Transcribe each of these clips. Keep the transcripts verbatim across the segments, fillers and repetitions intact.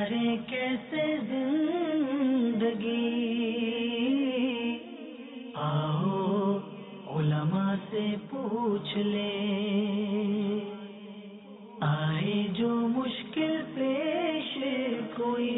گزارے کیسے زندگی، آؤ علماء سے پوچھ لیں، آئے جو مشکل پیش کوئی،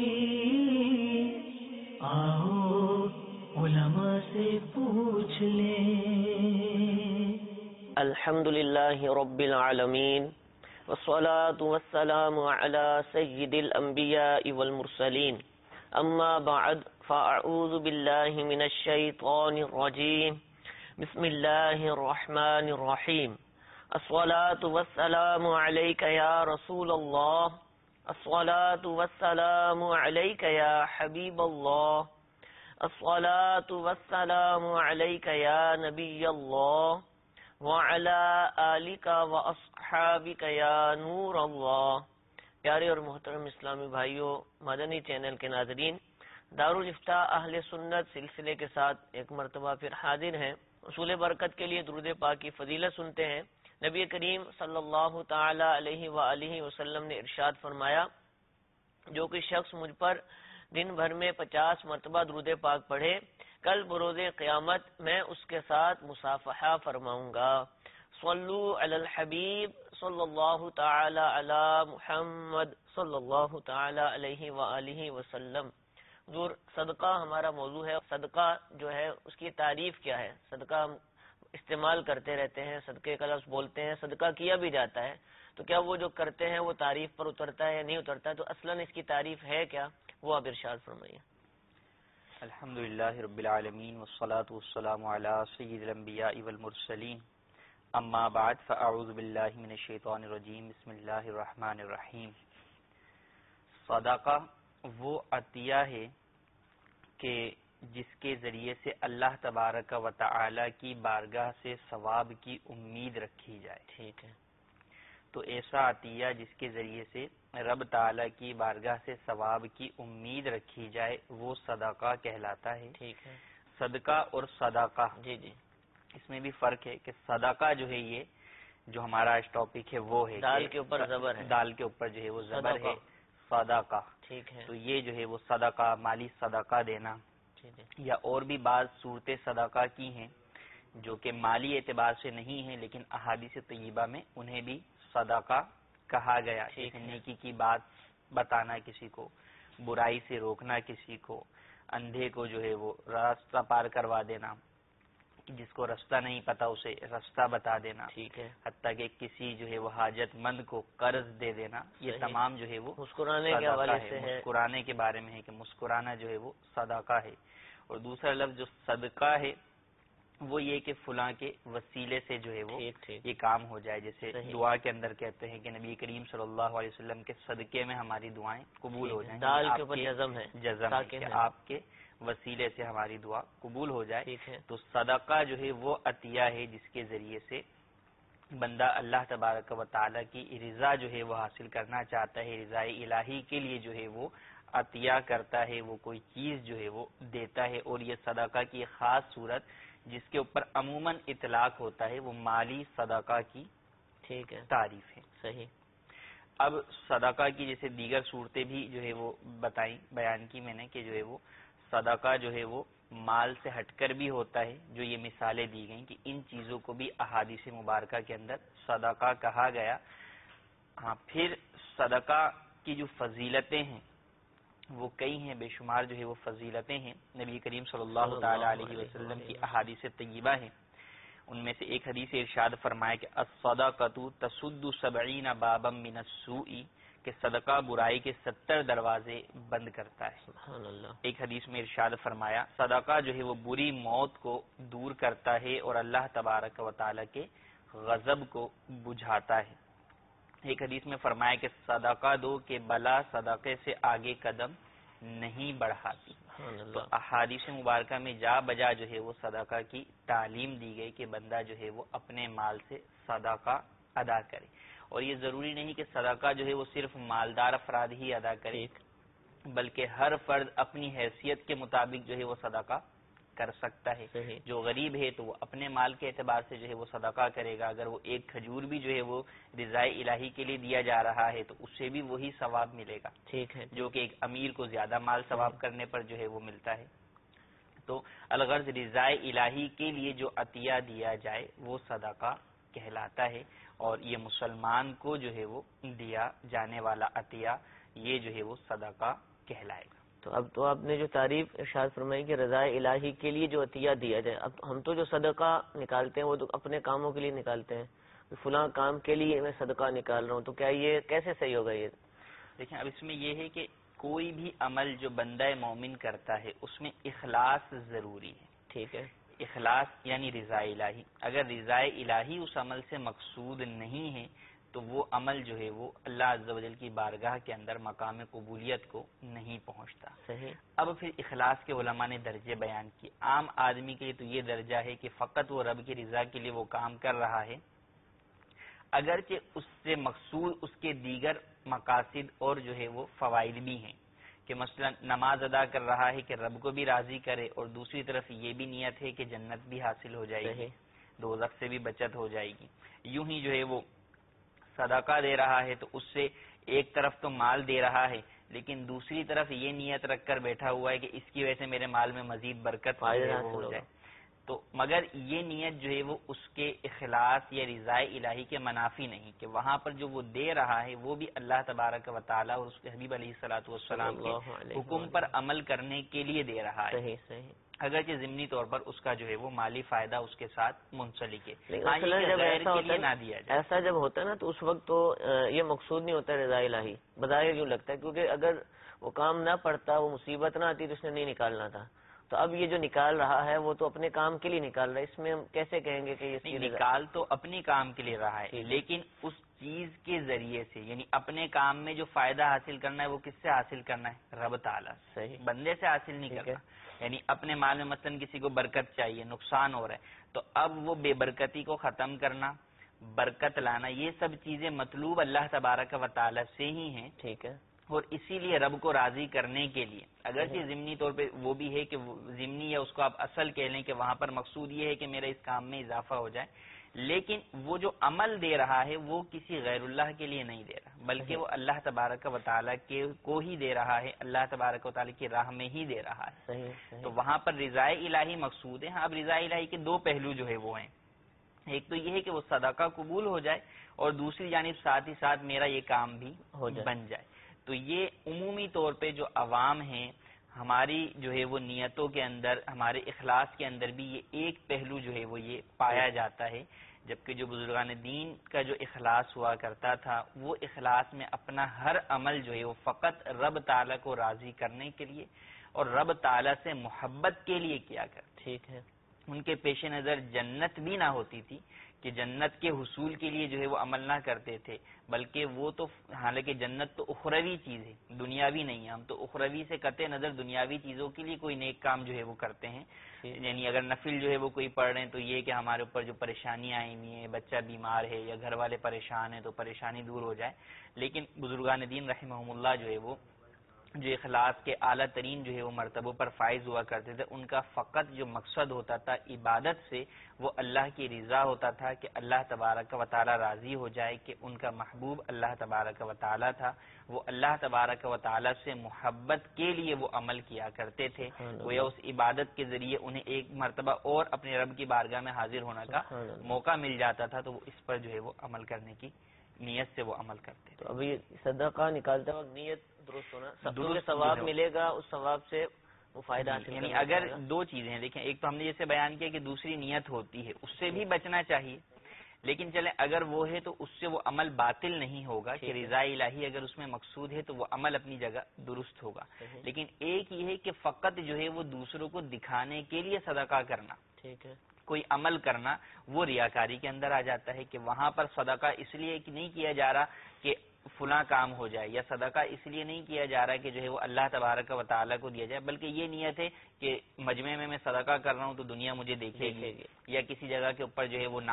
آؤ علماء سے پوچھ لیں۔ الحمد للہ رب العالمین والصلاة والسلام على سید الانبیاء والمرسلین، اما بعد فاعوذ باللہ من الشیطان الرجیم، بسم اللہ الرحمن الرحیم۔ الصلاة والسلام علیک یا رسول اللہ، الصلاة والسلام علیک یا حبیب اللہ، الصلاة والسلام علیک یا نبی اللہ، وعلی آلک واصحابک یا نور اللہ۔ پیارے اور محترم اسلامی بھائیوں، مدنی چینل کے ناظرین، دارالافتاء اہل سنت سلسلے کے ساتھ ایک مرتبہ پھر حاضر ہیں۔ اصول برکت کے لیے درود پاک کی فضیلت سنتے ہیں۔ نبی کریم صلی اللہ تعالی علیہ وآلہ وسلم نے ارشاد فرمایا، جو کوئی شخص مجھ پر دن بھر میں پچاس مرتبہ درود پاک پڑھے، کل بروز قیامت میں اس کے ساتھ مصافحہ فرماؤں گا۔ صلو علی الحبیب صلی اللہ تعالی علی محمد صلی اللہ تعالی علیہ وآلہ وسلم۔ حضور، صدقہ ہمارا موضوع ہے۔ صدقہ جو ہے اس کی تعریف کیا ہے؟ صدقہ ہم استعمال کرتے رہتے ہیں، صدقے کا لفظ بولتے ہیں، صدقہ کیا بھی جاتا ہے، تو کیا وہ جو کرتے ہیں وہ تعریف پر اترتا ہے یا نہیں اترتا ہے؟ تو اصلاً اس کی تعریف ہے کیا، وہ آپ ارشاد فرمائیے۔ الحمدللہ رب العالمین والصلاة والسلام علی سید الانبیاء والمرسلین، اما بعد فاعوذ باللہ من الشیطان الرجیم، بسم اللہ الرحمن الرحیم۔ صدقہ وہ عطیہ ہے کہ جس کے ذریعے سے اللہ تبارک و تعالی کی بارگاہ سے ثواب کی امید رکھی جائے۔ ٹھیک ہے۔ تو ایسا عطیہ جس کے ذریعے سے رب تعالی کی بارگاہ سے ثواب کی امید رکھی جائے وہ صدقہ کہلاتا ہے۔ ٹھیک ہے۔ صدقہ اور صدقہ، جی جی، اس میں بھی فرق ہے کہ صدقہ جو ہے یہ جو ہمارا آج ٹاپک ہے وہ ہے دال کے اوپر زبر ہے، دال کے اوپر جو ہے وہ زبر ہے صدقہ۔ ٹھیک ہے۔ تو یہ جو ہے وہ صدقہ، مالی صدقہ دینا، یا اور بھی بعض صورتیں صدقہ کی ہیں جو کہ مالی اعتبار سے نہیں ہیں لیکن احادیث طیبہ میں انہیں بھی صدقہ کہا گیا۔ نیکی کی بات بتانا کسی کو، برائی سے روکنا کسی کو، اندھے کو جو ہے وہ راستہ پار کروا دینا، جس کو رستہ نہیں پتا اسے رستہ بتا دینا، ٹھیک ہے، حتیٰ کہ کسی جو ہے وہ حاجت مند کو قرض دے دینا، یہ تمام جو ہے وہ مسکرانے کے حوالے سے ہے، مسکرانے کے بارے میں ہے کہ مسکرانا جو ہے وہ صدقہ ہے۔ اور دوسرا لفظ جو صدقہ ہے وہ یہ کہ فلاں کے وسیلے سے جو ہے وہ یہ کام ہو جائے، جیسے دعا کے اندر کہتے ہیں کہ نبی کریم صلی اللہ علیہ وسلم کے صدقے میں ہماری دعائیں قبول ہو جائیں۔ دال کے اوپر جزم ہے، جزم ہے کہ آپ کے وسیلے سے ہماری دعا قبول ہو جائے۔ تو صدقہ جو ہے وہ عطیہ ہے جس کے ذریعے سے بندہ اللہ تبارک و تعالیٰ کی رضا جو ہے وہ حاصل کرنا چاہتا ہے، رضا الہی کے لیے جو ہے وہ عطیہ کرتا ہے، وہ کوئی چیز جو ہے وہ دیتا ہے۔ اور یہ صدقہ کی ایک خاص صورت جس کے اوپر عموماً اطلاق ہوتا ہے وہ مالی صدقہ کی ٹھیک ہے تعریف ہے۔ صحیح۔ اب صدقہ کی جیسے دیگر صورتیں بھی جو ہے وہ بتائیں، بیان کی میں نے کہ جو ہے وہ صدقہ جو ہے وہ مال سے ہٹ کر بھی ہوتا ہے، جو یہ مثالیں دی گئیں کہ ان چیزوں کو بھی احادیث مبارکہ کے اندر صدقہ کہا گیا۔ ہاں، پھر صدقہ کی جو فضیلتیں ہیں وہ کئی ہیں، بے شمار جو ہے وہ فضیلتیں ہیں، نبی کریم صلی اللہ تعالی علیہ وسلم کی احادیث طیبہ ہیں۔ ان میں سے ایک حدیث ارشاد فرمایا کہ الصدقۃ تسد سبعین بابا من السوء، کہ صدقہ برائی کے ستر دروازے بند کرتا ہے۔ سبحان اللہ۔ ایک حدیث میں ارشاد فرمایا صدقہ جو ہے وہ بری موت کو دور کرتا ہے اور اللہ تبارک و تعالی کے غضب کو بجھاتا ہے۔ ایک حدیث میں فرمایا کہ صدقہ دو کہ بلا صدقے سے آگے قدم نہیں بڑھاتی۔ تو احادیث مبارکہ میں جا بجا جو ہے وہ صدقہ کی تعلیم دی گئی کہ بندہ جو ہے وہ اپنے مال سے صدقہ ادا کرے، اور یہ ضروری نہیں کہ صدقہ جو ہے وہ صرف مالدار افراد ہی ادا کرے، بلکہ ہر فرد اپنی حیثیت کے مطابق جو ہے وہ صدقہ کر سکتا ہے. صحیح. جو غریب ہے تو وہ اپنے مال کے اعتبار سے جو ہے وہ صدقہ کرے گا. اگر وہ ایک کھجور بھی جو ہے وہ رضائے الہی کے لیے دیا جا رہا ہے تو اس سے بھی وہی ثواب ملے گا. ٹھیک ہے. جو کہ ایک امیر کو زیادہ مال ثواب کرنے پر جو ہے وہ ملتا ہے. تو الغرض رضائے الہی کے لیے جو عطیہ دیا جائے وہ صدقہ کہلاتا ہے. اور یہ مسلمان کو جو ہے وہ دیا جانے والا عطیہ یہ جو ہے وہ صدقہ کہلائے گا. تو اب تو آپ نے جو تعریف ارشاد فرمائی کہ رضائے الہی کے لیے جو عطیہ دیا جائے، اب ہم تو جو صدقہ نکالتے ہیں وہ تو اپنے کاموں کے لیے نکالتے ہیں، فلاں کام کے لیے میں صدقہ نکال رہا ہوں، تو کیا یہ کیسے صحیح ہوگا؟ یہ دیکھیں اب اس میں یہ ہے کہ کوئی بھی عمل جو بندہ مومن کرتا ہے اس میں اخلاص ضروری ہے. ٹھیک ہے. اخلاص یعنی رضائے الہی. اگر رضائے الہی اس عمل سے مقصود نہیں ہے تو وہ عمل جو ہے وہ اللہ عز و جل کی بارگاہ کے اندر مقام قبولیت کو نہیں پہنچتا. صحیح. اب پھر اخلاص کے علماء نے درجے بیان کیے. عام آدمی کے لیے تو یہ درجہ ہے کہ فقط وہ رب کی رضا کے لیے وہ کام کر رہا ہے، اگرچہ اس سے مقصود اس کے دیگر مقاصد اور جو ہے وہ فوائد بھی ہیں، کہ مثلا نماز ادا کر رہا ہے کہ رب کو بھی راضی کرے، اور دوسری طرف یہ بھی نیت ہے کہ جنت بھی حاصل ہو جائے گی، دوزخ سے بھی بچت ہو جائے گی. یوں ہی جو ہے وہ صدقہ دے رہا ہے تو اس سے ایک طرف تو مال دے رہا ہے لیکن دوسری طرف یہ نیت رکھ کر بیٹھا ہوا ہے کہ اس کی وجہ سے میرے مال میں مزید برکت ہو جائے. تو مگر یہ نیت جو ہے وہ اس کے اخلاص یا رضائے الہی کے منافی نہیں، کہ وہاں پر جو وہ دے رہا ہے وہ بھی اللہ تبارک و تعالیٰ اور اس کے حبیب علیہ الصلوۃ والسلام کے حکم پر عمل کرنے کے لیے دے رہا ہے. صحیح صحیح. اگرچہ ضمنی طور پر اس کا جو ہے وہ مالی فائدہ اس کے ساتھ منسلک ہے. ایسا جب ہوتا ہے نا تو اس وقت تو یہ مقصود نہیں ہوتا رضائے الہی، بظاہر یوں لگتا ہے کیونکہ اگر وہ کام نہ پڑتا، وہ مصیبت نہ آتی تو اس نے نہیں نکالنا تھا. تو اب یہ جو نکال رہا ہے وہ تو اپنے کام کے لیے نکال رہا ہے، اس میں ہم کیسے کہیں گے کہ یہ نکال تو اپنے کام کے لیے رہا ہے لیکن اس چیز کے ذریعے سے، یعنی اپنے کام میں جو فائدہ حاصل کرنا ہے وہ کس سے حاصل کرنا ہے؟ رب تعالیٰ سے، بندے سے حاصل نہیں کرنا. یعنی اپنے مال میں مثلا کسی کو برکت چاہیے، نقصان ہو رہا ہے تو اب وہ بے برکتی کو ختم کرنا، برکت لانا، یہ سب چیزیں مطلوب اللہ تبارک و تعالیٰ سے ہی ہیں. ٹھیک ہے. اور اسی لیے رب کو راضی کرنے کے لیے اگرچہ ضمنی طور پہ وہ بھی ہے کہ ضمنی یا اس کو آپ اصل کہہ لیں کہ وہاں پر مقصود یہ ہے کہ میرا اس کام میں اضافہ ہو جائے، لیکن وہ جو عمل دے رہا ہے وہ کسی غیر اللہ کے لیے نہیں دے رہا بلکہ وہ اللہ تبارک و تعالیٰ کے کو ہی دے رہا ہے، اللہ تبارک و تعالیٰ کی راہ میں ہی دے رہا ہے. صحیح صحیح. تو وہاں پر رضائے الہی مقصود ہے. ہاں اب رضائے الہی کے دو پہلو جو ہے وہ ہیں، ایک تو یہ ہے کہ وہ صدقہ قبول ہو جائے اور دوسری جانب ساتھ ہی ساتھ میرا یہ کام بھی بن جائے. تو یہ عمومی طور پہ جو عوام ہیں ہماری جو ہے وہ نیتوں کے اندر، ہمارے اخلاص کے اندر بھی یہ ایک پہلو جو ہے وہ یہ پایا جاتا ہے، جبکہ جو بزرگان دین کا جو اخلاص ہوا کرتا تھا وہ اخلاص میں اپنا ہر عمل جو ہے وہ فقط رب تعالیٰ کو راضی کرنے کے لیے اور رب تعالیٰ سے محبت کے لیے کیا کرتے. ٹھیک ہے. ان کے پیش نظر جنت بھی نہ ہوتی تھی کہ جنت کے حصول کے لیے جو ہے وہ عمل نہ کرتے تھے، بلکہ وہ تو حالانکہ جنت تو اخروی چیز ہے، دنیاوی نہیں ہے. ہم تو اخروی سے قطع نظر دنیاوی چیزوں کے لیے کوئی نیک کام جو ہے وہ کرتے ہیں. یعنی اگر نفل جو ہے وہ کوئی پڑھ رہے ہیں تو یہ کہ ہمارے اوپر جو پریشانیاں آئی ہوئی ہیں، بچہ بیمار ہے یا گھر والے پریشان ہیں تو پریشانی دور ہو جائے. لیکن بزرگان دین رحمہم اللہ جو ہے وہ جو اخلاص کے اعلیٰ ترین جو ہے وہ مرتبوں پر فائز ہوا کرتے تھے، ان کا فقط جو مقصد ہوتا تھا عبادت سے وہ اللہ کی رضا ہوتا تھا، کہ اللہ تبارک و تعالیٰ راضی ہو جائے، کہ ان کا محبوب اللہ تبارک و تعالیٰ تھا. وہ اللہ تبارک و تعالیٰ سے محبت کے لیے وہ عمل کیا کرتے تھے. وہ یا اس عبادت کے ذریعے انہیں ایک مرتبہ اور اپنے رب کی بارگاہ میں حاضر ہونے کا موقع مل جاتا تھا، تو وہ اس پر جو ہے وہ عمل کرنے کی نیت سے وہ عمل کرتے. تو ابھی صدقہ نکالتے وقت نیت درست ہونا، درست ثواب ملے گا، اس ثواب سے وہ فائدہ حاصل. یعنی اگر دو چیزیں ہیں، دیکھیں ایک تو ہم نے جیسے بیان کیا کہ دوسری نیت ہوتی ہے، اس سے بھی بچنا چاہیے. لیکن چلے اگر وہ ہے تو اس سے وہ عمل باطل نہیں ہوگا، کہ رضا الہی اگر اس میں مقصود ہے تو وہ عمل اپنی جگہ درست ہوگا. لیکن ایک یہ ہے کہ فقط جو ہے وہ دوسروں کو دکھانے کے لیے صدقہ کرنا، ٹھیک ہے، کوئی عمل کرنا، وہ ریاکاری کے اندر آ جاتا ہے. کہ وہاں پر صدقہ اس لیے نہیں کیا جا رہا کہ فلاں کام ہو جائے، یا صدقہ اس لیے نہیں کیا جا رہا کہ جو ہے وہ اللہ تبارک و تعالیٰ کو دیا جائے، بلکہ یہ نیت ہے کہ مجمع میں میں صدقہ کر رہا ہوں تو دنیا مجھے دیکھے گی، یا کسی جگہ کے اوپر جو ہے وہ نام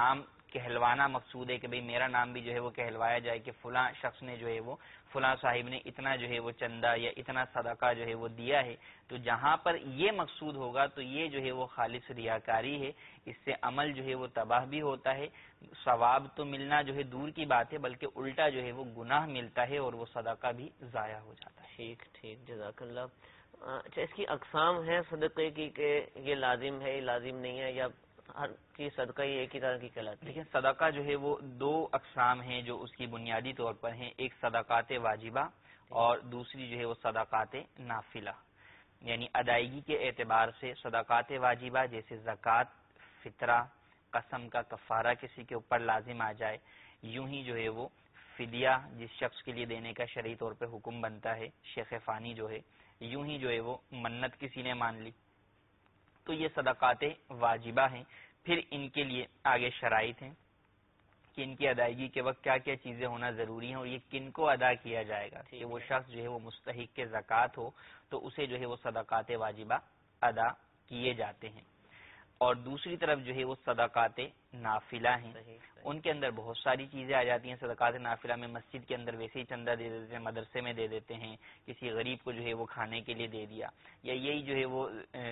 کہلوانا مقصود ہے کہ بھئی میرا نام بھی جو ہے وہ کہلوایا جائے کہ فلاں شخص نے جو ہے وہ فلاں صاحب نے اتنا جو ہے وہ چندہ یا اتنا صدقہ جو ہے وہ دیا ہے، تو جہاں پر یہ مقصود ہوگا تو یہ جو ہے وہ خالص ریاکاری ہے، اس سے عمل جو ہے وہ تباہ بھی ہوتا ہے، ثواب تو ملنا جو ہے دور کی بات ہے بلکہ الٹا جو ہے وہ گناہ ملتا ہے اور وہ صدقہ بھی ضائع ہو جاتا ہے۔ ٹھیک ٹھیک، جزاک اللہ۔ اچھا، اس کی اقسام ہیں صدقے کی کہ یہ لازم ہے، یہ لازم نہیں ہے، یا ہر کی صدقہ یہ ایک ہی طرح کی کہلاتی ہے؟ لیکن صدقہ جو ہے وہ دو اقسام ہیں جو اس کی بنیادی طور پر ہیں، ایک صدقات واجبہ اور دوسری جو ہے وہ صدقات نافلہ، یعنی ادائیگی کے اعتبار سے صدقات واجبہ جیسے زکوٰۃ، فطرہ، قسم کا کفارہ کسی کے اوپر لازم آ جائے، یوں ہی جو ہے وہ فدیہ جس شخص کے لیے دینے کا شرعی طور پہ حکم بنتا ہے، شیخ فانی جو ہے، یوں ہی جو ہے وہ منت کسی نے مان لی، تو یہ صدقات واجبہ ہیں۔ پھر ان کے لیے آگے شرائط ہیں کہ ان کی ادائیگی کے وقت کیا کیا چیزیں ہونا ضروری ہیں اور یہ کن کو ادا کیا جائے گا، کہ وہ شخص جو ہے وہ مستحق کے زکوٰۃ ہو تو اسے جو ہے وہ صدقات واجبہ ادا کیے جاتے ہیں۔ اور دوسری طرف جو ہے وہ صدقات نافلہ ہیں، ان کے اندر بہت ساری چیزیں آ جاتی ہیں۔ صدقات نافلہ میں مسجد کے اندر ویسے ہی چندہ دے دیتے ہیں، مدرسے میں دے دیتے ہیں، کسی غریب کو جو ہے وہ کھانے کے لیے دے دیا، یا یہی جو ہے وہ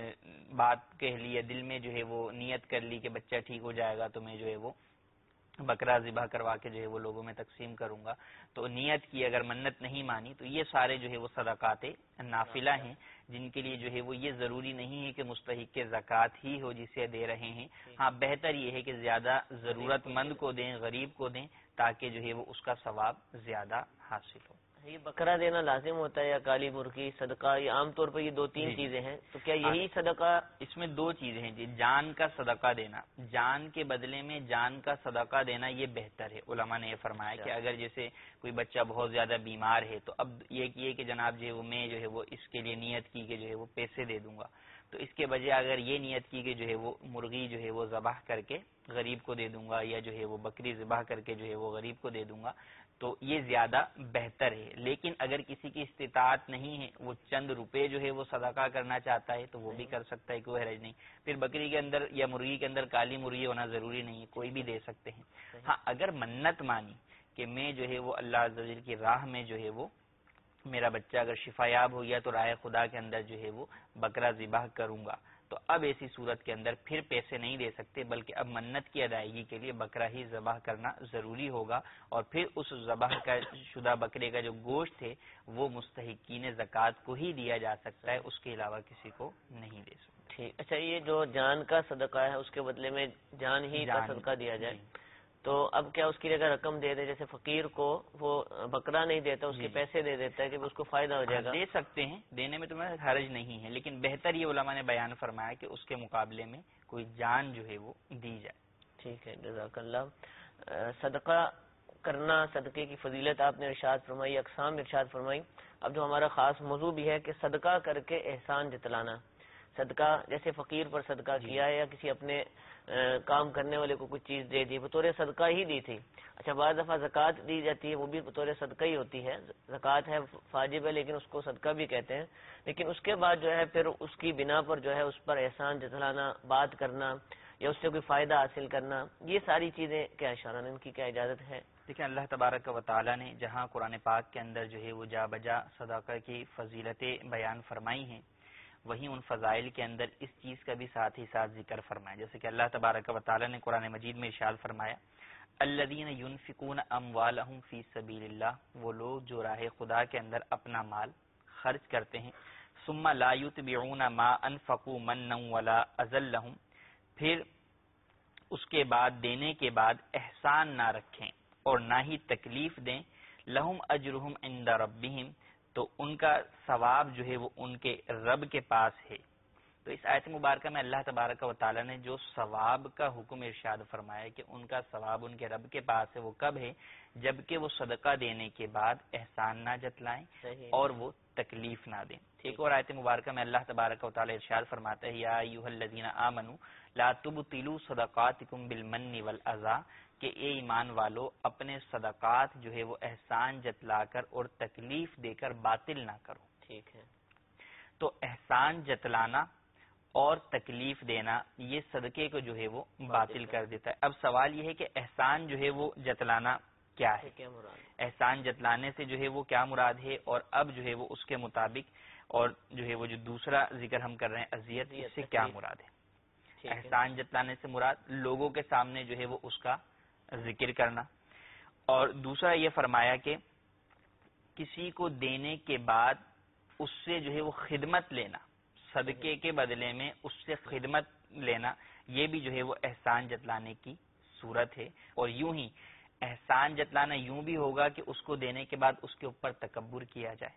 بات کہہ لی یا دل میں جو ہے وہ نیت کر لی کہ بچہ ٹھیک ہو جائے گا تو میں جو ہے وہ بکرا ذبح کروا کے جو ہے وہ لوگوں میں تقسیم کروں گا، تو نیت کی، اگر منت نہیں مانی تو یہ سارے جو ہے وہ صدقات نافلہ ہیں، جن کے لیے جو ہے وہ یہ ضروری نہیں ہے کہ مستحق کے زکوٰۃ ہی ہو جسے دے رہے ہیں۔ ہاں بہتر یہ ہے کہ زیادہ ضرورت مند کو دیں، غریب کو دیں، تاکہ جو ہے وہ اس کا ثواب زیادہ حاصل ہو۔ یہ بکرا دینا لازم ہوتا ہے یا کالی مرغی صدقہ؟ یہ عام طور پر یہ دو تین جی چیزیں ہیں، تو کیا یہی صدقہ؟ اس میں دو چیزیں ہیں جی، جان کا صدقہ دینا، جان کے بدلے میں جان کا صدقہ دینا یہ بہتر ہے۔ علماء نے یہ فرمایا کہ اگر جیسے کوئی بچہ بہت زیادہ بیمار ہے تو اب یہ کیے کہ جناب جو ہے وہ میں جو ہے وہ اس کے لیے نیت کی کہ جو ہے وہ پیسے دے دوں گا، تو اس کے بجائے اگر یہ نیت کی کہ جو ہے وہ مرغی جو ہے وہ ذبح کر کے غریب کو دے دوں گا، یا جو ہے وہ بکری ذبح کر کے جو ہے وہ غریب کو دے دوں گا، تو یہ زیادہ بہتر ہے۔ لیکن اگر کسی کی استطاعت نہیں ہے، وہ چند روپے جو ہے وہ صدقہ کرنا چاہتا ہے تو وہ بھی کر سکتا ہے، کوئی حرج نہیں۔ پھر بکری کے اندر یا مرغی کے اندر کالی مرغی ہونا ضروری نہیں ہے، کوئی بھی دے سکتے ہیں۔ ہاں اگر منت مانی کہ میں جو ہے وہ اللہ عز و جل کی راہ میں جو ہے وہ میرا بچہ اگر شفا یاب ہو گیا تو راہ خدا کے اندر جو ہے وہ بکرا ذبح کروں گا، تو اب ایسی صورت کے اندر پھر پیسے نہیں دے سکتے، بلکہ اب منت کی ادائیگی کے لیے بکرا ہی ذبح کرنا ضروری ہوگا، اور پھر اس ذبح کا شدہ بکرے کا جو گوشت ہے وہ مستحقین زکوٰۃ کو ہی دیا جا سکتا ہے، اس کے علاوہ کسی کو نہیں دے سکتے۔ ٹھیک، اچھا، یہ جو جان کا صدقہ ہے اس کے بدلے میں جان ہی کا صدقہ دیا جائے، تو اب کیا اس کے لیے اگر رقم دے دے، جیسے فقیر کو وہ بکرا نہیں دیتا، اس کے پیسے دے دیتا ہے کہ اس کو فائدہ ہو جائے گا؟ دے سکتے ہیں، دینے میں تمہیں حرج نہیں ہے، لیکن بہتر یہ علماء نے بیان فرمایا کہ اس کے مقابلے میں کوئی جان جو ہے وہ دی جائے۔ ٹھیک ہے، جزاک اللہ۔ صدقہ کرنا، صدقے کی فضیلت آپ نے ارشاد فرمائی، اقسام ارشاد فرمائی۔ اب جو ہمارا خاص موضوع بھی ہے کہ صدقہ کر کے احسان جتلانا، صدقہ جیسے فقیر پر صدقہ کیا ہے یا کسی اپنے کام کرنے والے کو کچھ چیز دے دی، بطور صدقہ ہی دی تھی۔ اچھا، بعض دفعہ زکوٰۃ دی جاتی ہے، وہ بھی بطور صدقہ ہی ہوتی ہے، زکوٰۃ ہے واجب ہے لیکن اس کو صدقہ بھی کہتے ہیں، لیکن اس کے بعد جو ہے پھر اس کی بنا پر جو ہے اس پر احسان جتلانا، بات کرنا یا اس سے کوئی فائدہ حاصل کرنا، یہ ساری چیزیں کیا اشارہ، ان کی کیا اجازت ہے؟ دیکھیں، اللہ تبارک و تعالیٰ نے جہاں قرآن پاک کے اندر جو ہے وہ جا بجا صدقہ کی فضیلتیں بیان فرمائی ہیں، وہیں ان فضائل کے اندر اس چیز کا بھی ساتھ ہی ساتھ ذکر فرمایا، جیسے کہ اللہ تبارک و تعالیٰ نے قرآن مجید میں ارشاد فرمایا، الذین ینفقون اموالہم فی سبیل اللہ، وہ لوگ جو راہ خدا کے اندر اپنا مال خرچ کرتے ہیں، ثم لا یتبعون ما انفقوا منا ولا اذى لهم، پھر اس کے بعد دینے کے بعد احسان نہ رکھیں اور نہ ہی تکلیف دیں، لہم اجرہم عند ربہم، تو ان کا ثواب جو ہے وہ ان کے رب کے پاس ہے۔ تو اس آیت مبارکہ میں اللہ تبارک و تعالیٰ نے جو ثواب کا حکم ارشاد فرمایا کہ ان کا ثواب ان کے رب کے پاس ہے، وہ کب ہے؟ جبکہ وہ صدقہ دینے کے بعد احسان نہ جتلائیں اور وہ تکلیف نہ دیں۔ ایک اور آیت مبارکہ میں اللہ تبارک و تعالیٰ ارشاد فرماتا ہے، یا ایھا الذین آمنوا لا تبطلوا صدقاتکم بالمن والاذی، کہ اے ایمان والو اپنے صدقات جو ہے وہ احسان جتلا کر اور تکلیف دے کر باطل نہ کرو۔ ٹھیک ہے، تو احسان جتلانا اور تکلیف دینا یہ صدقے کو جو ہے وہ باطل کر دیتا ہے۔ اب سوال یہ ہے کہ احسان جو ہے وہ جتلانا کیا ہے، کیا مراد ہے؟ احسان جتلانے سے جو ہے وہ کیا مراد ہے، اور اب جو ہے وہ اس کے مطابق اور جو ہے وہ جو دوسرا ذکر ہم کر رہے ہیں اذیت، اس سے کیا مراد ہے۔ احسان جتلانے سے مراد لوگوں کے سامنے جو ہے وہ اس کا ذکر کرنا، اور دوسرا یہ فرمایا کہ کسی کو دینے کے بعد اس سے جو ہے وہ خدمت لینا، صدقے کے بدلے میں اس سے خدمت لینا، یہ بھی جو ہے وہ احسان جتلانے کی صورت ہے۔ اور یوں ہی احسان جتلانا یوں بھی ہوگا کہ اس کو دینے کے بعد اس کے اوپر تکبر کیا جائے،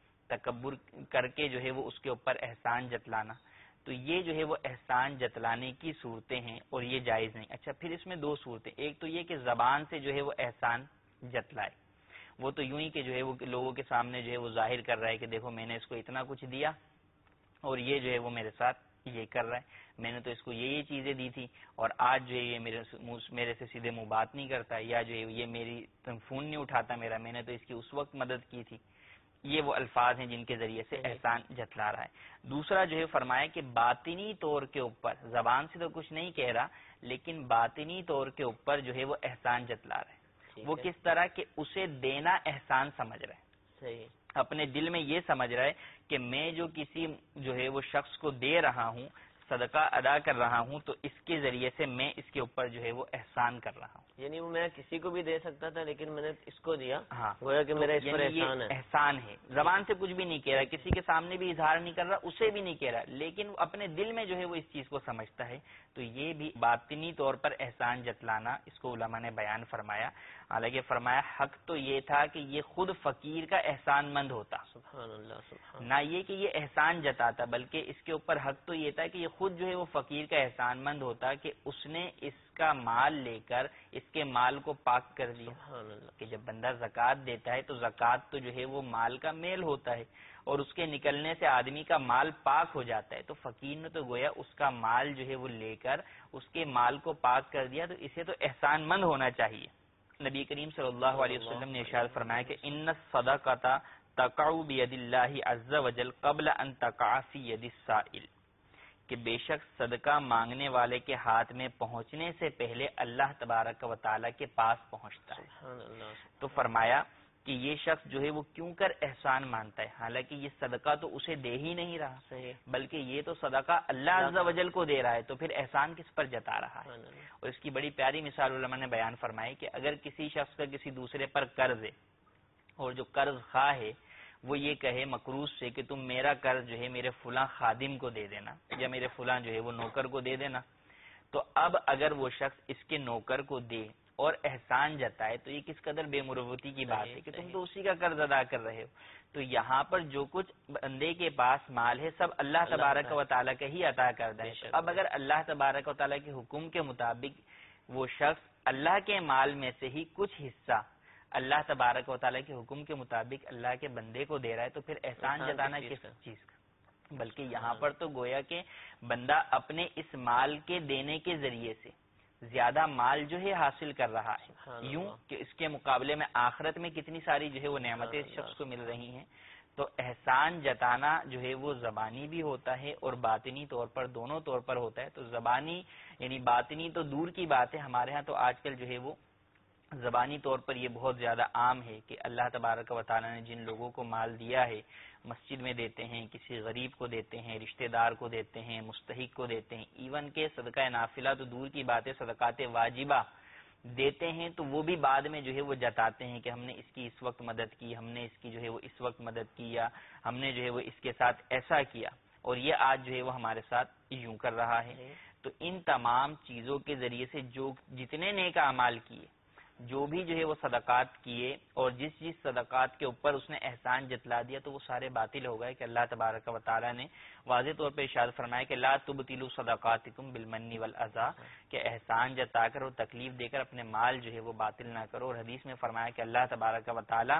تکبر کر کے جو ہے وہ اس کے اوپر احسان جتلانا، تو یہ جو ہے وہ احسان جتلانے کی صورتیں ہیں اور یہ جائز نہیں۔ اچھا، پھر اس میں دو صورتیں، ایک تو یہ کہ زبان سے جو ہے وہ احسان جتلائے، وہ تو یوں ہی کہ جو ہے وہ لوگوں کے سامنے جو ہے وہ ظاہر کر رہا ہے کہ دیکھو میں نے اس کو اتنا کچھ دیا اور یہ جو ہے وہ میرے ساتھ یہ کر رہا ہے، میں نے تو اس کو یہ یہ چیزیں دی تھی اور آج جو ہے یہ میرے میرے سے سیدھے منہ بات نہیں کرتا، یا جو ہے یہ میری فون نہیں اٹھاتا میرا، میں نے تو اس کی اس وقت مدد کی تھی۔ یہ وہ الفاظ ہیں جن کے ذریعے سے احسان جتلا رہا ہے۔ دوسرا جو ہے فرمایا کہ باطنی طور کے اوپر، زبان سے تو کچھ نہیں کہہ رہا لیکن باطنی طور کے اوپر جو ہے وہ احسان جتلا رہا ہے۔ وہ کس طرح کہ اسے دینا احسان سمجھ رہا ہے، صحیح، اپنے دل میں یہ سمجھ رہا ہے کہ میں جو کسی جو ہے وہ شخص کو دے رہا ہوں، صدقہ ادا کر رہا ہوں، تو اس کے ذریعے سے میں اس کے اوپر جو ہے وہ احسان کر رہا ہوں۔ یعنی وہ میں کسی کو بھی دے سکتا تھا لیکن میں نے اس کو دیا، ہاں، گویا کہ میرا اس پر یعنی یہ احسان ہے۔ احسان ہے، زبان سے کچھ بھی نہیں کہہ رہا، کسی کے سامنے بھی اظہار نہیں کر رہا، اسے بھی نہیں کہہ رہا، لیکن اپنے دل میں جو ہے وہ اس چیز کو سمجھتا ہے، تو یہ بھی باطنی طور پر احسان جتلانا، اس کو علماء نے بیان فرمایا۔ حالانکہ فرمایا حق تو یہ تھا کہ یہ خود فقیر کا احسان مند ہوتا، سبحان اللہ، سبحان نہ یہ کہ یہ احسان جتاتا، بلکہ اس کے اوپر حق تو یہ تھا کہ یہ خود جو ہے وہ فقیر کا احسان مند ہوتا کہ اس نے اس کا مال لے کر اس کے مال کو پاک کر دیا۔ سبحان اللہ، کہ جب بندہ زکوٰۃ دیتا ہے تو زکوٰۃ تو جو ہے وہ مال کا میل ہوتا ہے اور اس کے نکلنے سے آدمی کا مال پاک ہو جاتا ہے، تو فقیر نے تو گویا اس کا مال جو ہے وہ لے کر اس کے مال کو پاک کر دیا، تو اسے تو احسان مند ہونا چاہیے۔ نبی کریم صلی اللہ علیہ وسلم نے ارشاد فرمایا کہ ان الصدقۃ تقع بید اللہ عز وجل قبل ان تقع فی ید السائل، کہ بے شک صدقہ مانگنے والے کے ہاتھ میں پہنچنے سے پہلے اللہ تبارک و تعالی کے پاس پہنچتا ہے۔ سبحان اللہ، تو فرمایا کہ یہ شخص جو ہے وہ کیوں کر احسان مانتا ہے، حالانکہ یہ صدقہ تو اسے دے ہی نہیں رہا، صحیح، بلکہ یہ تو صدقہ اللہ عز و جل کو دے رہا ہے، تو پھر احسان کس پر جتا رہا ہے۔ سبحان اللہ، اور اس کی بڑی پیاری مثال علماء نے بیان فرمائی کہ اگر کسی شخص کا کسی دوسرے پر قرض ہے اور جو قرض خواہ ہے وہ یہ کہے مقروض سے کہ تم میرا قرض جو ہے میرے فلاں خادم کو دے دینا یا میرے فلاں جو ہے وہ نوکر کو دے دینا، تو اب اگر وہ شخص اس کے نوکر کو دے اور احسان جتائے تو یہ کس قدر بے مروتی کی بات ہے کہ تم تو اسی کا قرض ادا کر رہے ہو۔ تو یہاں پر جو کچھ بندے کے پاس مال ہے سب اللہ تبارک و تعالیٰ کا ہی عطا کردہ ہے۔ اب اگر اللہ تبارک و تعالیٰ کے حکم کے مطابق وہ شخص اللہ کے مال میں سے ہی کچھ حصہ اللہ تبارک و تعالیٰ کے حکم کے مطابق اللہ کے بندے کو دے رہا ہے، تو پھر احسان جتانا کس چیز کا؟ بلکہ یہاں پر تو گویا کہ بندہ اپنے اس مال کے دینے کے ذریعے سے زیادہ مال جو ہے حاصل کر رہا ہے، یوں کہ اس کے مقابلے میں آخرت میں کتنی ساری جو ہے وہ نعمتیں اس شخص کو مل رہی ہیں۔ تو احسان جتانا جو ہے وہ زبانی بھی ہوتا ہے اور باطنی طور پر، دونوں طور پر ہوتا ہے۔ تو زبانی یعنی باطنی تو دور کی بات ہے، ہمارے ہاں تو آج کل جو ہے وہ زبانی طور پر یہ بہت زیادہ عام ہے کہ اللہ تبارک و تعالیٰ نے جن لوگوں کو مال دیا ہے مسجد میں دیتے ہیں، کسی غریب کو دیتے ہیں، رشتہ دار کو دیتے ہیں، مستحق کو دیتے ہیں، ایون کہ صدقہ نافلہ تو دور کی بات ہے، صدقات واجبہ دیتے ہیں، تو وہ بھی بعد میں جو ہے وہ جتاتے ہیں کہ ہم نے اس کی اس وقت مدد کی، ہم نے اس کی جو ہے وہ اس وقت مدد کی، یا ہم نے جو ہے وہ اس کے ساتھ ایسا کیا اور یہ آج جو ہے وہ ہمارے ساتھ یوں کر رہا ہے۔ تو ان تمام چیزوں کے ذریعے سے جو جتنے نیک اعمال کیے، جو بھی جو ہے وہ صدقات کیے اور جس جس صدقات کے اوپر اس نے احسان جتلا دیا تو وہ سارے باطل ہو گئے، کہ اللہ تبارک و تعالیٰ نے واضح طور پہ ارشاد فرمایا کہ لا تبطلوا صدقاتکم بالمن والاذی، کہ احسان جتا کر اور تکلیف دے کر اپنے مال جو ہے وہ باطل نہ کرو۔ اور حدیث میں فرمایا کہ اللہ تبارک و تعالیٰ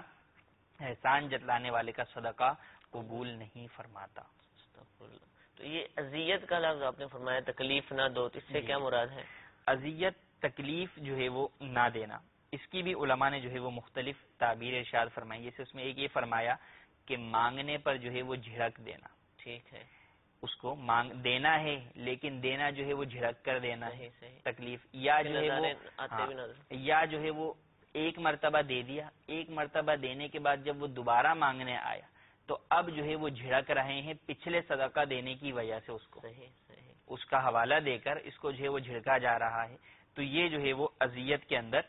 احسان جتلانے والے کا صدقہ قبول نہیں فرماتا۔ تو یہ اذیت کا لفظ آپ نے فرمایا تکلیف نہ دو، اس سے کیا مراد ہے؟ اذیت تکلیف جو ہے وہ نہ دینا، اس کی بھی علماء نے جو ہے وہ مختلف تعبیر ارشاد فرمائی۔ جیسے اس میں ایک یہ فرمایا کہ مانگنے پر جو ہے وہ جھڑک دینا، ٹھیک ہے، اس کو مانگ دینا ہے، لیکن دینا جو ہے وہ جھڑک کر دینا ہے، تکلیف، یا جو ہے وہ یا جو ہے وہ ایک مرتبہ دے دیا، ایک مرتبہ دینے کے بعد جب وہ دوبارہ مانگنے آیا تو اب جو ہے وہ جھڑک رہے ہیں پچھلے صدقہ دینے کی وجہ سے، اس کو اس کا حوالہ دے کر اس کو جو ہے وہ جھڑکا جا رہا ہے، تو یہ جو ہے وہ اذیت کے اندر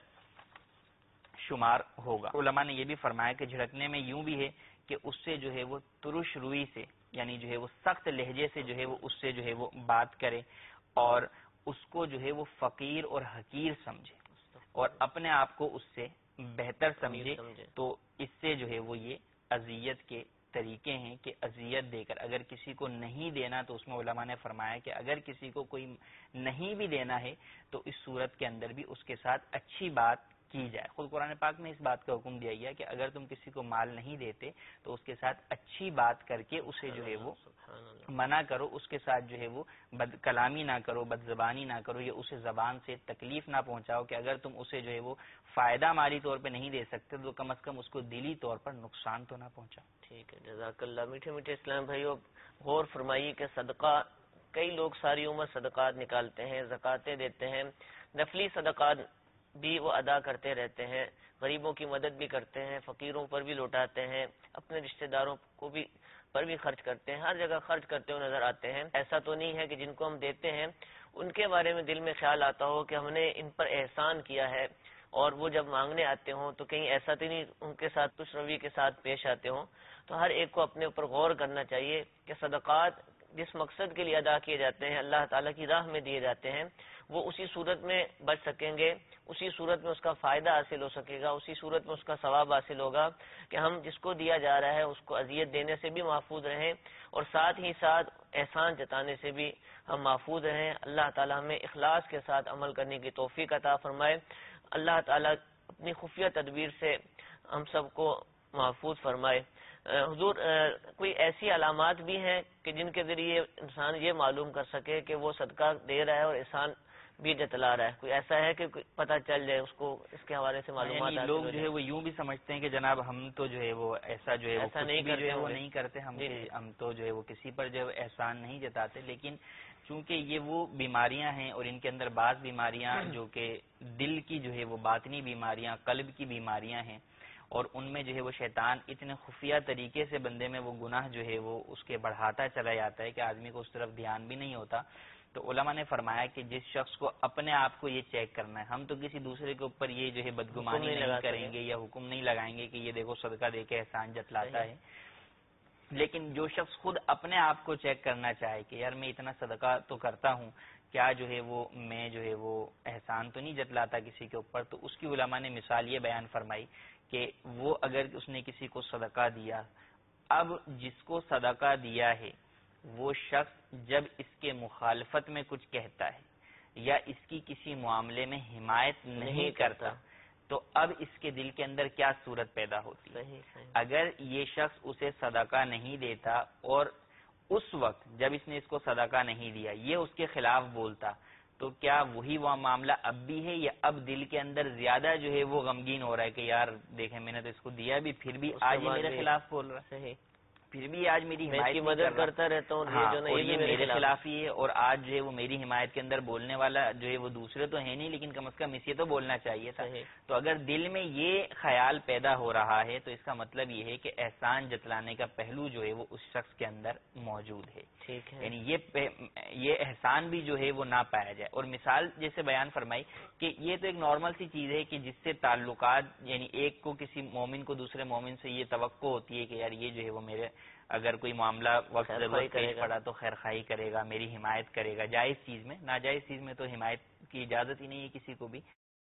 شمار ہوگا۔ علماء نے یہ بھی فرمایا کہ جھڑکنے میں یوں بھی ہے کہ اس سے جو ہے وہ ترش روئی سے، یعنی جو ہے وہ سخت لہجے سے جو ہے وہ اس سے جو ہے وہ بات کرے اور اس کو جو ہے وہ فقیر اور حقیر سمجھے اور اپنے آپ کو اس سے بہتر سمجھے، تو اس سے جو ہے وہ یہ اذیت کے طریقے ہیں کہ اذیت دے کر اگر کسی کو نہیں دینا، تو اس میں علماء نے فرمایا کہ اگر کسی کو کوئی نہیں بھی دینا ہے تو اس صورت کے اندر بھی اس کے ساتھ اچھی بات کی جائے۔ خود قرآن پاک میں اس بات کا حکم دیا گیا کہ اگر تم کسی کو مال نہیں دیتے تو اس کے ساتھ اچھی بات کر کے اسے جو ہے وہ منع کرو، اس کے ساتھ جو ہے وہ بد کلامی نہ کرو، بد زبانی نہ کرو، یا اسے زبان سے تکلیف نہ پہنچاؤ کہ اگر تم اسے جو ہے وہ فائدہ مالی طور پہ نہیں دے سکتے تو کم از کم اس کو دلی طور پر نقصان تو نہ پہنچاؤ۔ ٹھیک ہے، جزاک اللہ۔ میٹھے میٹھے اسلام بھائیو، غور فرمائیے کہ صدقہ، کئی لوگ ساری عمر صدقات نکالتے ہیں، زکاتیں دیتے ہیں، نفلی صدقات بھی وہ ادا کرتے رہتے ہیں، غریبوں کی مدد بھی کرتے ہیں، فقیروں پر بھی لوٹاتے ہیں، اپنے رشتہ داروں کو بھی پر بھی خرچ کرتے ہیں، ہر جگہ خرچ کرتے ہوئے نظر آتے ہیں۔ ایسا تو نہیں ہے کہ جن کو ہم دیتے ہیں ان کے بارے میں دل میں خیال آتا ہو کہ ہم نے ان پر احسان کیا ہے، اور وہ جب مانگنے آتے ہوں تو کہیں ایسا تو نہیں ان کے ساتھ خوش روی کے ساتھ پیش آتے ہوں۔ تو ہر ایک کو اپنے اوپر غور کرنا چاہیے کہ صدقات جس مقصد کے لیے ادا کیے جاتے ہیں، اللہ تعالیٰ کی راہ میں دیے جاتے ہیں، وہ اسی صورت میں بچ سکیں گے، اسی صورت میں اس کا فائدہ حاصل ہو سکے گا، اسی صورت میں اس کا ثواب حاصل ہوگا کہ ہم جس کو دیا جا رہا ہے اس کو اذیت دینے سے بھی محفوظ رہیں اور ساتھ ہی ساتھ احسان جتانے سے بھی ہم محفوظ رہیں۔ اللہ تعالیٰ ہمیں اخلاص کے ساتھ عمل کرنے کی توفیق عطا فرمائے۔ اللہ تعالیٰ اپنی خفیہ تدبیر سے ہم سب کو محفوظ فرمائے۔ حضور، کوئی ایسی علامات بھی ہیں کہ جن کے ذریعے انسان یہ معلوم کر سکے کہ وہ صدقہ دے رہا ہے اور احسان بھی جتلا رہا ہے؟ کوئی ایسا ہے کہ پتہ چل جائے اس کو، اس کے حوالے سے معلومات؟ یعنی لوگ جو ہے وہ یوں بھی سمجھتے ہیں کہ جناب ہم تو جو ہے وہ ایسا جو ہے ایسا نہیں کرتے، وہ نہیں کرتے، ہم ہم تو جو ہے وہ کسی پر جو ہے احسان نہیں جتاتے، لیکن چونکہ یہ وہ بیماریاں ہیں اور ان کے اندر بعض بیماریاں جو کہ دل کی جو ہے وہ باطنی بیماریاں، قلب کی بیماریاں ہیں، اور ان میں جو ہے وہ شیطان اتنے خفیہ طریقے سے بندے میں وہ گناہ جو ہے وہ اس کے بڑھاتا چلا جاتا ہے کہ آدمی کو اس طرف دھیان بھی نہیں ہوتا۔ تو علماء نے فرمایا کہ جس شخص کو اپنے آپ کو یہ چیک کرنا ہے، ہم تو کسی دوسرے کے اوپر یہ جو ہے بدگمانی نہیں کریں گے یا حکم نہیں لگائیں گے کہ یہ دیکھو صدقہ دے کے احسان جتلاتا ہے، لیکن جو شخص خود اپنے آپ کو چیک کرنا چاہے کہ یار میں اتنا صدقہ تو کرتا ہوں، کیا جو ہے وہ میں جو ہے وہ احسان تو نہیں جتلاتا کسی کے اوپر، تو اس کی علماء نے مثال یہ بیان فرمائی کہ وہ اگر اس نے کسی کو صدقہ دیا، اب جس کو صدقہ دیا ہے وہ شخص جب اس کے مخالفت میں کچھ کہتا ہے یا اس کی کسی معاملے میں حمایت نہیں کرتا تو اب اس کے دل کے اندر کیا صورت پیدا ہوتی ہے؟ اگر یہ شخص اسے صدقہ نہیں دیتا اور اس وقت جب اس نے اس کو صدقہ نہیں دیا یہ اس کے خلاف بولتا، تو کیا وہی وہ معاملہ اب بھی ہے، یا اب دل کے اندر زیادہ جو ہے وہ غمگین ہو رہا ہے کہ یار دیکھیں میں نے تو اس کو دیا بھی پھر بھی آج یہ میرے خلاف بول رہا ہے، پھر بھی آج میری حمایت کی مدد کرتا رہتا ہوں، ہاں اور یہ میرے خلاف ہی ہے، اور آج جو ہے وہ میری حمایت کے اندر بولنے والا جو ہے وہ دوسرے تو ہے نہیں لیکن کم از کم اسے تو بولنا چاہیے تھا۔ تو اگر دل میں یہ خیال پیدا ہو رہا ہے تو اس کا مطلب یہ ہے کہ احسان جتلانے کا پہلو جو ہے وہ اس شخص کے اندر موجود ہے، یعنی یہ یہ احسان بھی جو ہے وہ نہ پایا جائے۔ اور مثال جیسے بیان فرمائی کہ یہ تو ایک نارمل سی چیز ہے کہ جس سے تعلقات، یعنی ایک کو کسی مومن کو دوسرے مومن سے یہ توقع ہوتی ہے کہ یار یہ جو ہے وہ میرے اگر کوئی معاملہ وقت ضرورت پیش پڑا تو خیر خواہی کرے گا، میری حمایت کرے گا، جائز چیز میں، ناجائز چیز میں تو حمایت کی اجازت ہی نہیں ہے کسی کو بھی،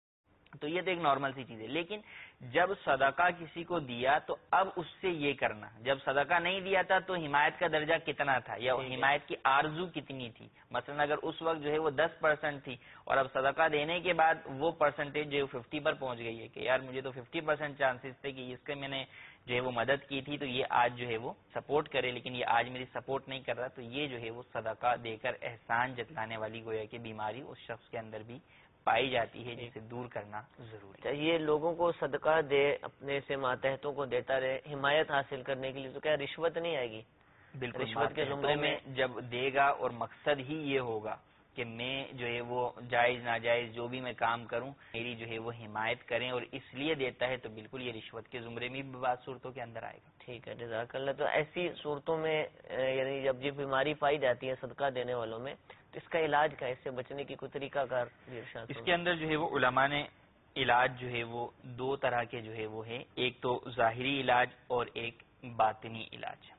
تو یہ تو ایک نارمل سی چیز ہے۔ لیکن جب صدقہ کسی کو دیا تو اب اس سے یہ کرنا، جب صدقہ نہیں دیا تھا تو حمایت کا درجہ کتنا تھا یا حمایت کی آرزو کتنی تھی، مثلا اگر اس وقت جو ہے وہ دس پرسینٹ تھی اور اب صدقہ دینے کے بعد وہ پرسنٹیج جو ہے ففٹی پر پہنچ گئی ہے کہ یار مجھے تو ففٹی پرسینٹ چانسز تھے کہ اس کے میں نے جو ہے وہ مدد کی تھی تو یہ آج جو ہے وہ سپورٹ کرے، لیکن یہ آج میری سپورٹ نہیں کر رہا، تو یہ جو ہے وہ صدقہ دے کر احسان جتلانے والی گویا کہ بیماری اس شخص کے اندر بھی پائی جاتی ہے، جسے دور کرنا ضروری ہے۔ یہ لوگوں کو صدقہ دے، اپنے سے ماتحتوں کو دیتا رہے حمایت حاصل کرنے کے لیے، تو کیا رشوت نہیں آئے گی؟ بالکل رشوت کے زمرے میں جب دے گا اور مقصد ہی یہ ہوگا کہ میں جو ہے وہ جائز ناجائز جو بھی میں کام کروں میری جو ہے وہ حمایت کریں اور اس لیے دیتا ہے تو بالکل یہ رشوت کے زمرے میں بھی بعض صورتوں کے اندر آئے گا. ٹھیک ہے جزاک اللہ. تو ایسی صورتوں میں یعنی جب یہ بیماری پائی جاتی ہے صدقہ دینے والوں میں تو اس کا علاج کا اس سے بچنے کی کوئی طریقہ کار ارشاد؟ اس کے اندر جو ہے وہ علماء نے علاج جو ہے وہ دو طرح کے جو ہے وہ ہے، ایک تو ظاہری علاج اور ایک باطنی علاج.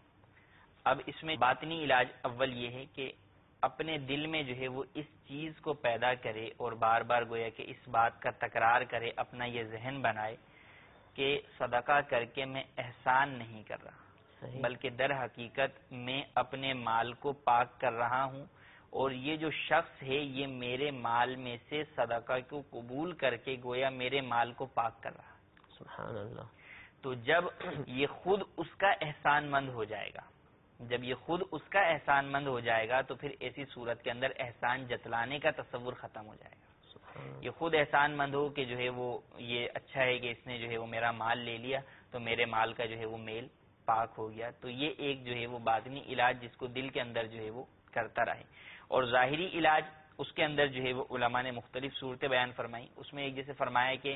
اب اس میں باطنی علاج اول یہ ہے کہ اپنے دل میں جو ہے وہ اس چیز کو پیدا کرے اور بار بار گویا کہ اس بات کا تکرار کرے، اپنا یہ ذہن بنائے کہ صدقہ کر کے میں احسان نہیں کر رہا بلکہ در حقیقت میں اپنے مال کو پاک کر رہا ہوں اور یہ جو شخص ہے یہ میرے مال میں سے صدقہ کو قبول کر کے گویا میرے مال کو پاک کر رہا. سبحان اللہ. تو جب یہ خود اس کا احسان مند ہو جائے گا، جب یہ خود اس کا احسان مند ہو جائے گا تو پھر ایسی صورت کے اندر احسان جتلانے کا تصور ختم ہو جائے گا. یہ خود احسان مند ہو کہ جو ہے وہ یہ اچھا ہے کہ اس نے جو ہے وہ میرا مال لے لیا تو میرے مال کا جو ہے وہ میل پاک ہو گیا. تو یہ ایک جو ہے وہ باطنی علاج جس کو دل کے اندر جو ہے وہ کرتا رہے. اور ظاہری علاج اس کے اندر جو ہے وہ علماء نے مختلف صورتیں بیان فرمائی. اس میں ایک جیسے فرمایا کہ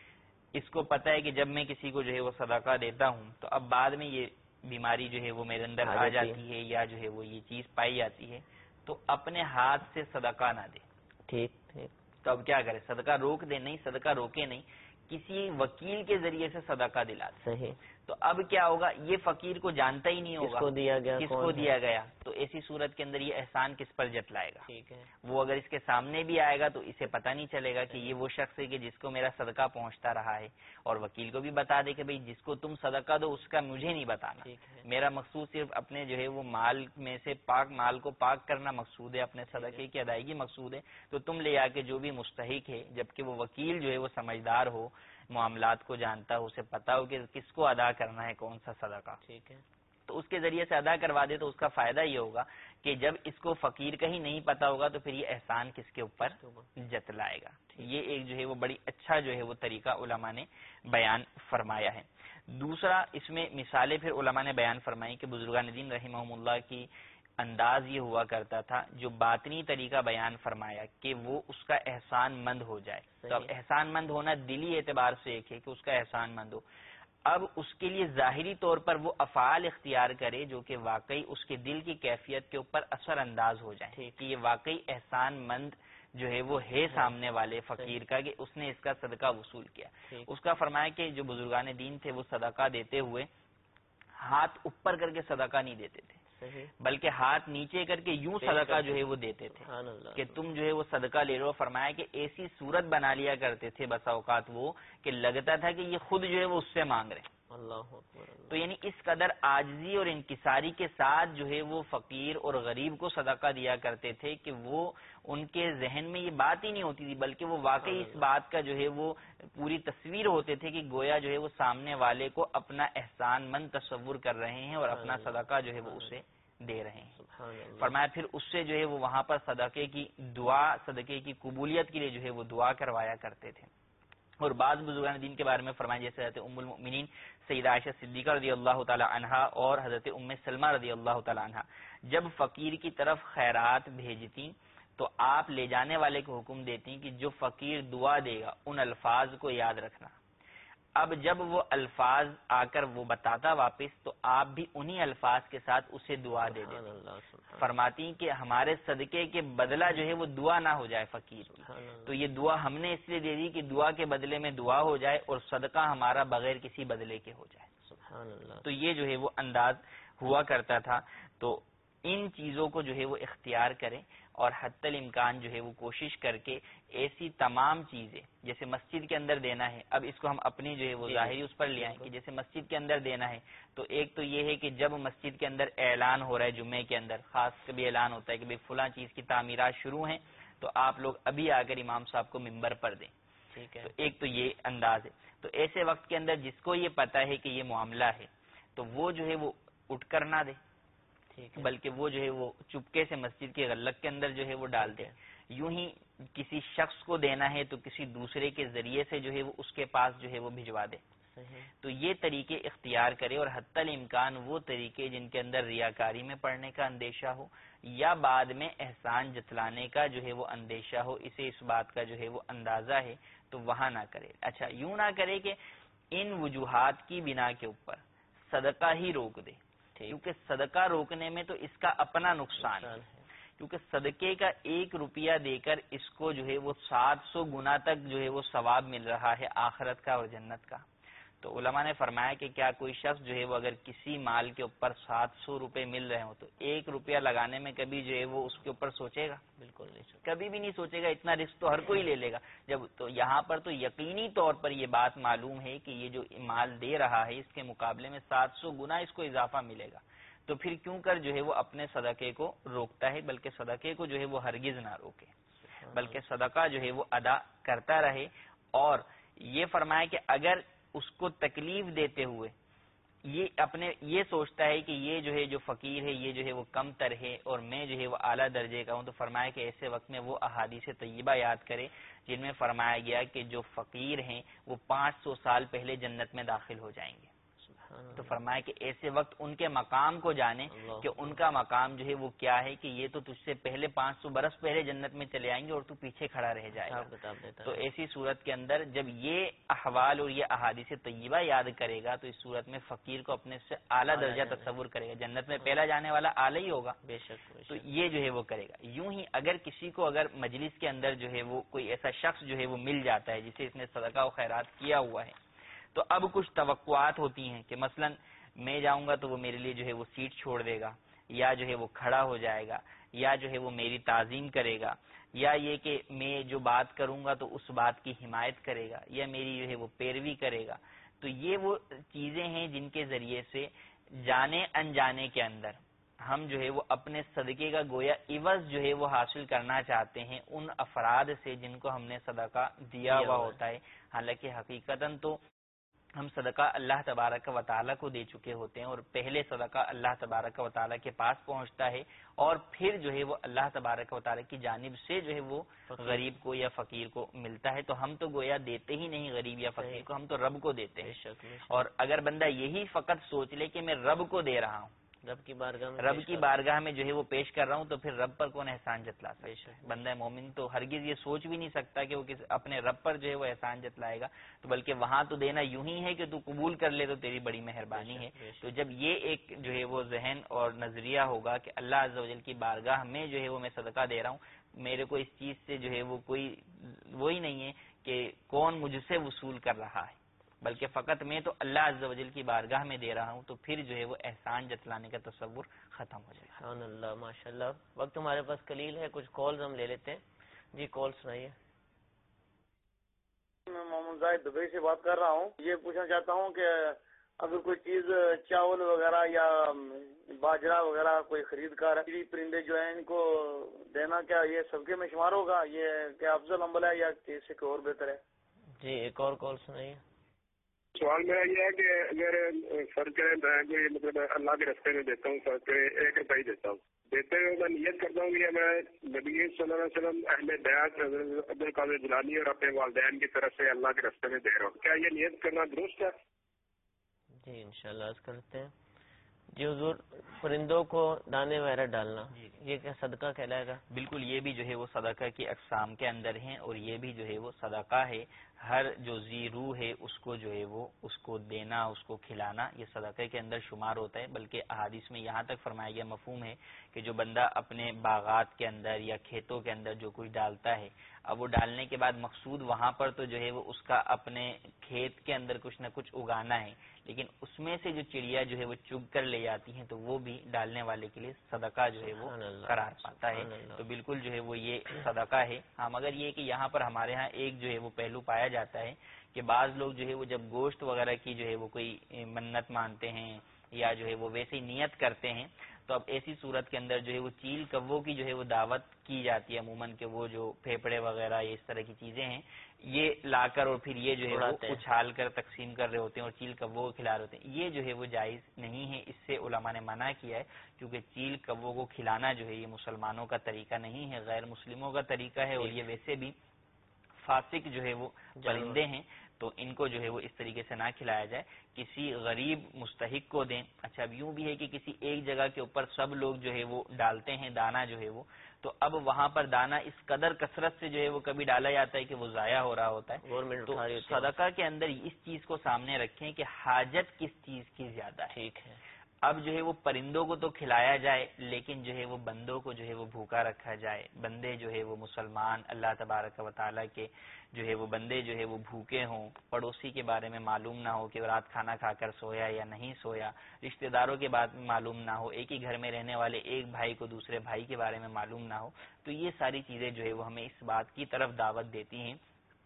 اس کو پتہ ہے کہ جب میں کسی کو جو ہے وہ صدقہ دیتا ہوں تو اب بعد میں یہ بیماری جو ہے وہ میرے اندر آ جاتی ہے یا جو ہے وہ یہ چیز پائی جاتی ہے تو اپنے ہاتھ سے صدقہ نہ دے. ٹھیک ٹھیک. تو اب کیا کرے؟ صدقہ روک دے؟ نہیں، صدقہ روکے نہیں، کسی وکیل کے ذریعے سے صدقہ دلا دے. صحیح. تو اب کیا ہوگا؟ یہ فقیر کو جانتا ہی نہیں ہوگا کس کو دیا گیا، کس کو دیا گیا. تو ایسی صورت کے اندر یہ احسان کس پر جتلائے گا؟ ٹھیک ہے. وہ اگر اس کے سامنے بھی آئے گا تو اسے پتہ نہیں چلے گا کہ یہ وہ شخص ہے کہ جس کو میرا صدقہ پہنچتا رہا ہے، اور وکیل کو بھی بتا دے کہ بھئی جس کو تم صدقہ دو اس کا مجھے نہیں بتانا، میرا مقصود صرف اپنے جو ہے وہ مال میں سے پاک مال کو پاک کرنا مقصود ہے، اپنے صدقے کی ادائیگی مقصود ہے. تو تم لے آ کے جو بھی مستحق ہے، جبکہ وہ وکیل جو ہے وہ سمجھدار ہو، معاملات کو جانتا ہو، اسے پتا ہو کہ کس کو ادا کرنا ہے کون سا صدقہ، ٹھیک ہے، تو اس کے ذریعے سے ادا کروا دے تو اس کا فائدہ یہ ہوگا کہ جب اس کو فقیر کا ہی نہیں پتا ہوگا تو پھر یہ احسان کس کے اوپر جتلائے گا. یہ ایک جو ہے وہ بڑی اچھا جو ہے وہ طریقہ علماء نے بیان فرمایا ہے. دوسرا اس میں مثالیں پھر علماء نے بیان فرمائی کہ بزرگان دین رحمہم اللہ کی انداز یہ ہوا کرتا تھا جو باطنی طریقہ بیان فرمایا کہ وہ اس کا احسان مند ہو جائے. تو اب احسان مند ہونا دلی اعتبار سے ایک ہے کہ اس کا احسان مند ہو. اب اس کے لیے ظاہری طور پر وہ افعال اختیار کرے جو کہ واقعی اس کے دل کی کیفیت کے اوپر اثر انداز ہو جائیں کہ یہ واقعی احسان مند جو ہے وہ ہے سامنے والے فقیر کا کہ اس نے اس کا صدقہ وصول کیا. اس کا فرمایا کہ جو بزرگان دین تھے وہ صدقہ دیتے ہوئے ہاتھ اوپر کر کے صدقہ نہیں دیتے تھے بلکہ ہاتھ نیچے کر کے یوں صدقہ جو ہے وہ دیتے تھے کہ تم جو ہے وہ صدقہ لے لو. فرمایا کہ ایسی صورت بنا لیا کرتے تھے بسا اوقات وہ کہ لگتا تھا کہ یہ خود جو ہے وہ اس سے مانگ رہے. اللہ تو یعنی اس قدر عاجزی اور انکساری کے ساتھ جو ہے وہ فقیر اور غریب کو صدقہ دیا کرتے تھے کہ وہ ان کے ذہن میں یہ بات ہی نہیں ہوتی تھی بلکہ وہ واقعی اس بات کا جو ہے وہ پوری تصویر ہوتے تھے کہ گویا جو ہے وہ سامنے والے کو اپنا احسان مند تصور کر رہے ہیں اور اپنا صدقہ جو ہے وہ اسے دے رہے ہیں. فرمایا پھر اس سے جو ہے وہ وہاں پر صدقے کی دعا صدقے کی قبولیت کے لیے جو ہے وہ دعا کروایا کرتے تھے. اور بعض بزرگان دین کے بارے میں فرمایا جیسے حضرت ام المؤمنین سیدہ عائشہ صدیقہ رضی اللہ تعالی عنہا اور حضرت ام سلمہ رضی اللہ تعالی عنہا جب فقیر کی طرف خیرات بھیجتی تو آپ لے جانے والے کو حکم دیتی کہ جو فقیر دعا دے گا ان الفاظ کو یاد رکھنا. اب جب وہ الفاظ آ کر وہ بتاتا واپس تو آپ بھی انہی الفاظ کے ساتھ اسے دعا دے دیں. فرماتی کہ ہمارے صدقے کے بدلہ جو ہے وہ دعا نہ ہو جائے فقیر کی, تو یہ دعا ہم نے اس لیے دے دی کہ دعا کے بدلے میں دعا ہو جائے اور صدقہ ہمارا بغیر کسی بدلے کے ہو جائے. سبحان اللہ. تو یہ جو ہے وہ انداز ہوا کرتا تھا. تو ان چیزوں کو جو ہے وہ اختیار کریں اور حتی الامکان جو ہے وہ کوشش کر کے ایسی تمام چیزیں جیسے مسجد کے اندر دینا ہے. اب اس کو ہم اپنی جو ہے وہ ظاہری اس پر لے آئیں کہ جیسے مسجد کے اندر دینا ہے تو ایک تو یہ ہے کہ جب مسجد کے اندر اعلان ہو رہا ہے جمعے کے اندر خاص کبھی اعلان ہوتا ہے کہ بھئی فلاں چیز کی تعمیرات شروع ہیں تو آپ لوگ ابھی آ کر امام صاحب کو ممبر پر دیں. ٹھیک ہے. تو ایک تو یہ انداز ہے. تو ایسے وقت کے اندر جس کو یہ پتہ ہے کہ یہ معاملہ ہے تو وہ جو ہے وہ اٹھ کر نہ دے بلکہ وہ جو ہے وہ چپکے سے مسجد کے غلق کے اندر جو ہے وہ ڈال دے. یوں ہی کسی شخص کو دینا ہے تو کسی دوسرے کے ذریعے سے جو ہے وہ اس کے پاس جو ہے وہ بھجوا دے. تو یہ طریقے اختیار کرے، اور حتی الامکان وہ طریقے جن کے اندر ریاکاری میں پڑنے کا اندیشہ ہو یا بعد میں احسان جتلانے کا جو ہے وہ اندیشہ ہو، اسے اس بات کا جو ہے وہ اندازہ ہے، تو وہاں نہ کرے۔ اچھا، یوں نہ کرے کہ ان وجوہات کی بنا کے اوپر صدقہ ہی روک دے، کیونکہ صدقہ روکنے میں تو اس کا اپنا نقصان ہے، کیونکہ صدقے کا ایک روپیہ دے کر اس کو جو ہے وہ سات سو گنا تک جو ہے وہ ثواب مل رہا ہے آخرت کا اور جنت کا۔ تو علماء نے فرمایا کہ کیا کوئی شخص جو ہے وہ اگر کسی مال کے اوپر سات سو روپے مل رہے ہوں تو ایک روپیہ لگانے میں کبھی جو ہے وہ اس کے اوپر سوچے گا؟ بالکل نہیں، کبھی بھی نہیں سوچے گا۔ اتنا رسک تو ہر کوئی لے لے گا۔ جب تو یہاں پر تو یقینی طور پر یہ بات معلوم ہے کہ یہ جو مال دے رہا ہے اس کے مقابلے میں سات سو گنا اس کو اضافہ ملے گا، تو پھر کیوں کر جو ہے وہ اپنے صدقے کو روکتا ہے، بلکہ صدقے کو جو ہے وہ ہرگز نہ روکے، بلکہ صدقہ جو ہے وہ ادا کرتا رہے۔ اور یہ فرمایا کہ اگر اس کو تکلیف دیتے ہوئے یہ اپنے یہ سوچتا ہے کہ یہ جو ہے جو فقیر ہے یہ جو ہے وہ کم تر ہے اور میں جو ہے وہ اعلیٰ درجے کا ہوں، تو فرمایا کہ ایسے وقت میں وہ احادیث طیبہ یاد کرے جن میں فرمایا گیا کہ جو فقیر ہیں وہ پانچ سو سال پہلے جنت میں داخل ہو جائیں گے۔ تو فرمایا کہ ایسے وقت ان کے مقام کو جانے کہ ان کا مقام جو ہے وہ کیا ہے، کہ یہ تو تجھ سے پہلے پانچ سو برس پہلے جنت میں چلے آئیں گے اور تو پیچھے کھڑا رہ جائے گا۔ تو ایسی صورت کے اندر جب یہ احوال اور یہ احادیث طیبہ یاد کرے گا تو اس صورت میں فقیر کو اپنے سے اعلیٰ درجہ تصور کرے گا، جنت میں پہلا جانے والا اعلیٰ ہی ہوگا بے شک۔ تو یہ جو ہے وہ کرے گا۔ یوں ہی اگر کسی کو اگر مجلس کے اندر جو ہے وہ کوئی ایسا شخص جو ہے وہ مل جاتا ہے جسے اس نے صدقہ و خیرات کیا ہوا ہے، تو اب کچھ توقعات ہوتی ہیں کہ مثلا میں جاؤں گا تو وہ میرے لیے جو ہے وہ سیٹ چھوڑ دے گا، یا جو ہے وہ کھڑا ہو جائے گا، یا جو ہے وہ میری تعظیم کرے گا، یا یہ کہ میں جو بات کروں گا تو اس بات کی حمایت کرے گا، یا میری جو ہے وہ پیروی کرے گا۔ تو یہ وہ چیزیں ہیں جن کے ذریعے سے جانے انجانے کے اندر ہم جو ہے وہ اپنے صدقے کا گویا عوض جو ہے وہ حاصل کرنا چاہتے ہیں ان افراد سے جن کو ہم نے صدقہ دیا ہوا ہوتا ہے، حالانکہ حقیقتاً تو ہم صدقہ اللہ تبارک و تعالیٰ کو دے چکے ہوتے ہیں، اور پہلے صدقہ اللہ تبارک و تعالیٰ کے پاس پہنچتا ہے اور پھر جو ہے وہ اللہ تبارک و تعالیٰ کی جانب سے جو ہے وہ غریب کو یا فقیر کو ملتا ہے۔ تو ہم تو گویا دیتے ہی نہیں غریب یا فقیر کو، ہم تو رب کو دیتے ہیں۔ اور اگر بندہ یہی فقط سوچ لے کہ میں رب کو دے رہا ہوں، رب کی بارگاہ میں رب کی بارگاہ میں جو ہے وہ پیش کر رہا ہوں، تو پھر رب پر کون احسان جتلا سکتا ہے؟ بندہ مومن تو ہرگز یہ سوچ بھی نہیں سکتا کہ وہ کس اپنے رب پر جو ہے وہ احسان جتلائے گا، تو بلکہ وہاں تو دینا یوں ہی ہے کہ تو قبول کر لے تو تیری بڑی مہربانی ہے۔ تو جب یہ ایک جو ہے وہ ذہن اور نظریہ ہوگا کہ اللہ عز و جل کی بارگاہ میں جو ہے وہ میں صدقہ دے رہا ہوں، میرے کو اس چیز سے جو ہے وہ کوئی وہی نہیں ہے کہ کون مجھ سے وصول کر رہا ہے، بلکہ فقط میں تو اللہ عز و جل کی بارگاہ میں دے رہا ہوں، تو پھر جو ہے وہ احسان جتلانے کا تصور ختم ہو جائے۔ سبحان اللہ، ماشاء اللہ۔ وقت ہمارے پاس قلیل ہے، کچھ کالز ہم لے لیتے ہیں۔ جی کال سنائیے۔ میں محمد زاہد دبئی سے بات کر رہا ہوں۔ یہ پوچھنا چاہتا ہوں کہ اگر کوئی چیز چاول وغیرہ یا باجرہ وغیرہ کوئی خرید کر پرندے جو ہیں ان کو دینا، کیا یہ صدقے میں شمار ہوگا؟ یہ کیا افضل عمل ہے یا اس سے کوئی اور بہتر ہے؟ جی ایک اور کال سنائیے۔ سوال میرا یہ ہے کہ اگر فرض کریں میں مطلب اللہ کے راستے میں دیتا ہوں، فرض کریں ایک روپیہ دیتا ہوں، دیتے ہوئے میں نیت کرتا ہوں کہ میں نبی صلی اللہ علیہ وسلم اہل بیعت حضرت عبد القادر جیلانی اور اپنے والدین کی طرف سے اللہ کے راستے میں دے رہا ہوں، کیا یہ نیت کرنا درست ہے؟ جی انشاءاللہ عرض کرتے ہیں۔ جی حضور، پرندوں کو دانے وغیرہ ڈالنا یہ کیا صدقہ کہلائے گا؟ بالکل، یہ بھی جو ہے وہ صدقہ کی اقسام کے اندر ہیں، اور یہ بھی جو ہے وہ صدقہ ہے۔ ہر جو ذی روح ہے اس کو جو ہے وہ اس کو دینا، اس کو کھلانا، یہ صدقے کے اندر شمار ہوتا ہے۔ بلکہ احادیث میں یہاں تک فرمایا گیا مفہوم ہے کہ جو بندہ اپنے باغات کے اندر یا کھیتوں کے اندر جو کچھ ڈالتا ہے، اب وہ ڈالنے کے بعد مقصود وہاں پر تو جو ہے وہ اس کا اپنے کھیت کے اندر کچھ نہ کچھ اگانا ہے، لیکن اس میں سے جو چڑیا جو ہے وہ چگ کر لے جاتی ہیں تو وہ بھی ڈالنے والے کے لیے صدقہ جو ہے وہ قرار پاتا ہے۔ تو بالکل جو ہے وہ یہ صدقہ ہے۔ ہاں مگر یہ کہ یہاں پر ہمارے ہاں ایک جو ہے وہ پہلو پایا جاتا ہے کہ بعض لوگ جو ہے وہ جب گوشت وغیرہ کی جو ہے وہ کوئی منت مانتے ہیں یا جو ہے وہ ویسے نیت کرتے ہیں، تو اب ایسی صورت کے اندر جو ہے وہ چیل کبوں کی جو ہے وہ دعوت کی جاتی ہے عموماً، کہ وہ جو پھیپڑے وغیرہ اس طرح کی چیزیں ہیں یہ لا کر اور پھر یہ جو ہے وہ اچھال کر تقسیم کر رہے ہوتے ہیں اور چیل کبوں کو کھلا رہے ہوتے ہیں، یہ جو ہے وہ جائز نہیں ہے۔ اس سے علماء نے منع کیا ہے، کیونکہ چیل کبوں کو کھلانا جو ہے یہ مسلمانوں کا طریقہ نہیں ہے، غیر مسلموں کا طریقہ ہے، اور یہ ویسے بھی فاسق جو ہے وہ پرندے ہیں۔ تو ان کو جو ہے وہ اس طریقے سے نہ کھلایا جائے، کسی غریب مستحق کو دیں۔ اچھا اب یوں بھی ہے کہ کسی ایک جگہ کے اوپر سب لوگ جو ہے وہ ڈالتے ہیں دانا جو ہے وہ، تو اب وہاں پر دانا اس قدر کثرت سے جو ہے وہ کبھی ڈالا جاتا ہے کہ وہ ضائع ہو رہا ہوتا ہے۔ گورنمنٹ تو اٹھا رہی ہوتی ہے۔ صدقہ کے اندر اس چیز کو سامنے رکھیں کہ حاجت کس چیز کی زیادہ ہے۔ ٹھیک ہے، اب جو ہے وہ پرندوں کو تو کھلایا جائے، لیکن جو ہے وہ بندوں کو جو ہے وہ بھوکا رکھا جائے۔ بندے جو ہے وہ مسلمان اللہ تبارک و تعالیٰ کے جو ہے وہ بندے جو ہے وہ بھوکے ہوں، پڑوسی کے بارے میں معلوم نہ ہو کہ رات کھانا کھا کر سویا یا نہیں سویا، رشتہ داروں کے بارے میں معلوم نہ ہو، ایک ہی گھر میں رہنے والے ایک بھائی کو دوسرے بھائی کے بارے میں معلوم نہ ہو، تو یہ ساری چیزیں جو ہے وہ ہمیں اس بات کی طرف دعوت دیتی ہیں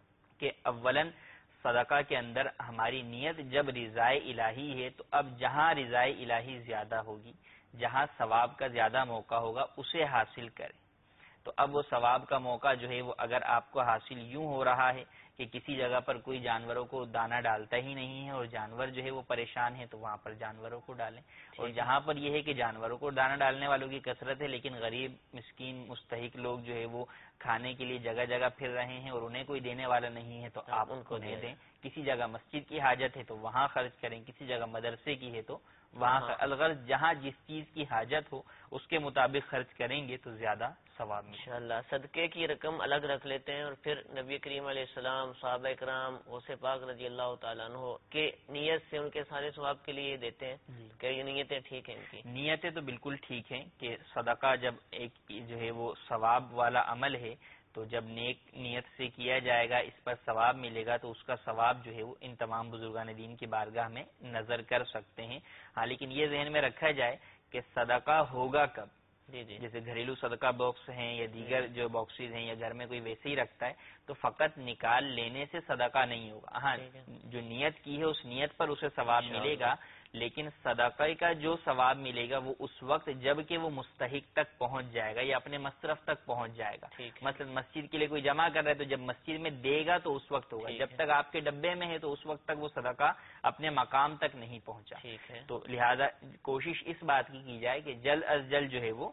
کہ اولاً صدقہ کے اندر ہماری نیت جب رضائے الہی ہے، تو اب جہاں رضائے الہی زیادہ ہوگی، جہاں ثواب کا زیادہ موقع ہوگا اسے حاصل کریں۔ تو اب وہ ثواب کا موقع جو ہے وہ اگر آپ کو حاصل یوں ہو رہا ہے کہ کسی جگہ پر کوئی جانوروں کو دانہ ڈالتا ہی نہیں ہے اور جانور جو ہے وہ پریشان ہے، تو وہاں پر جانوروں کو ڈالیں، اور جہاں پر یہ ہے کہ جانوروں کو دانہ ڈالنے والوں کی کثرت ہے لیکن غریب مسکین مستحق لوگ جو ہے وہ کھانے کے لیے جگہ جگہ پھر رہے ہیں اور انہیں کوئی دینے والا نہیں ہے، تو آپ ان کو دے دیں۔ کسی جگہ مسجد کی حاجت ہے تو وہاں خرچ کریں، کسی جگہ مدرسے کی ہے تو وہاں، الغرض جہاں جس چیز کی حاجت ہو اس کے مطابق خرچ کریں گے تو زیادہ ثواب ملے۔ انشاءاللہ صدقے کی رقم الگ رکھ لیتے ہیں اور پھر نبی کریم علیہ السلام، صحابہ کرام، غوث پاک رضی اللہ تعالیٰ عنہ کے نیت سے ان کے سارے ثواب کے لیے دیتے ہیں۔ کیا یہ نیتیں ٹھیک ہیں ان کی؟ نیتیں تو بالکل ٹھیک ہیں کہ صدقہ جب ایک جو ہے وہ ثواب والا عمل ہے تو جب نیک نیت سے کیا جائے گا اس پر ثواب ملے گا، تو اس کا ثواب جو ہے وہ ان تمام بزرگان دین کی بارگاہ میں نظر کر سکتے ہیں۔ ہاں لیکن یہ ذہن میں رکھا جائے کہ صدقہ ہوگا کب؟ جی جی جیسے گھریلو صدقہ باکس ہیں یا دیگر جو باکسز ہیں یا گھر میں کوئی ویسے ہی رکھتا ہے تو فقط نکال لینے سے صدقہ نہیں ہوگا۔ ہاں جو نیت کی ہے اس نیت پر اسے ثواب ملے گا، لیکن صدقہ کا جو ثواب ملے گا وہ اس وقت جب کہ وہ مستحق تک پہنچ جائے گا یا اپنے مصرف تک پہنچ جائے گا۔ مثلا مسجد کے لیے کوئی جمع کر رہا ہے تو جب مسجد میں دے گا تو اس وقت ہوگا، جب تک آپ کے ڈبے میں ہے تو اس وقت تک وہ صدقہ اپنے مقام تک نہیں پہنچا۔ تو لہذا کوشش اس بات کی کی جائے کہ جلد از جلد جو ہے وہ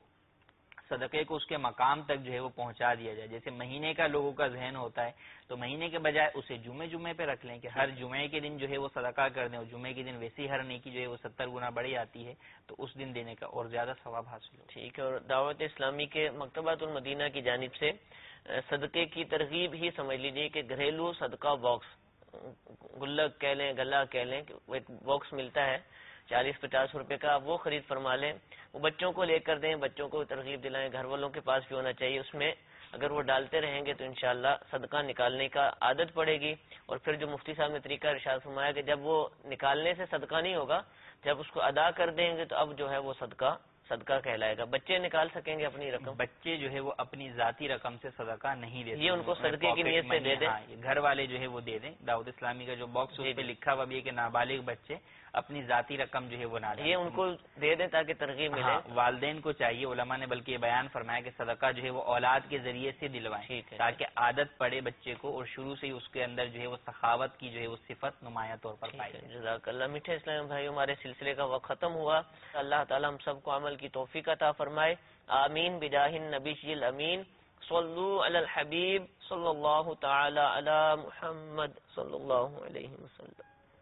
صدقے کو اس کے مقام تک جو ہے وہ پہنچا دیا جائے۔ جیسے مہینے کا لوگوں کا ذہن ہوتا ہے تو مہینے کے بجائے اسے جمعے جمعے پہ رکھ لیں کہ ہر جمعے کے دن جو ہے وہ صدقہ کر دیں، اور جمعے کے دن ویسی ہر نیکی جو ہے وہ ستر گنا بڑھی آتی ہے تو اس دن دینے کا اور زیادہ ثواب حاصل ہو۔ ٹھیک ہے۔ اور دعوت اسلامی کے مکتبۃ المدینہ کی جانب سے صدقے کی ترغیب ہی سمجھ لیجیے کہ گھریلو صدقہ باکس، گلک کہہ لیں، گلا کہہ لیں، ایک باکس ملتا ہے چالیس پچاس روپے کا، وہ خرید فرما لیں، وہ بچوں کو لے کر دیں، بچوں کو ترغیب دلائیں، گھر والوں کے پاس بھی ہونا چاہیے۔ اس میں اگر وہ ڈالتے رہیں گے تو انشاءاللہ صدقہ نکالنے کا عادت پڑے گی۔ اور پھر جو مفتی صاحب نے طریقہ ارشاد فرمایا کہ جب وہ نکالنے سے صدقہ نہیں ہوگا، جب اس کو ادا کر دیں گے تو اب جو ہے وہ صدقہ صدقہ کہلائے گا۔ بچے نکال سکیں گے اپنی رقم، بچے جو ہے وہ اپنی ذاتی رقم سے صدقہ نہیں دیتے، یہ ان کو صدقے کی نیت سے دے دیں، گھر والے جو ہے وہ دے دیں۔ دعوت اسلامی کا جو باکس اس پہ لکھا ہوا بھی ہے کہ نابالغ بچے اپنی ذاتی رقم جو ہے وہ نہ دیں، یہ ان کو دے دیں تاکہ ترغیب ملے۔ والدین کو چاہیے، علماء نے بلکہ یہ بیان فرمایا کہ صدقہ جو ہے وہ اولاد کے ذریعے سے دلوائیں تاکہ عادت پڑے بچے کو اور شروع سے ہی اس کے اندر جو ہے وہ سخاوت کی جو ہے وہ صفت نمایاں طور پر پائی جائے۔ جزاک اللہ۔ میٹھے اسلام بھائی، ہمارے سلسلے کا وقت ختم ہوا، اللہ تعالیٰ ہم سب کو عمل کی توفیق عطا فرمائے، آمین بجاہ النبی الامین۔ صلو علی الحبیب صلی اللہ تعالی علی محمد صلی اللہ علیہ وسلم۔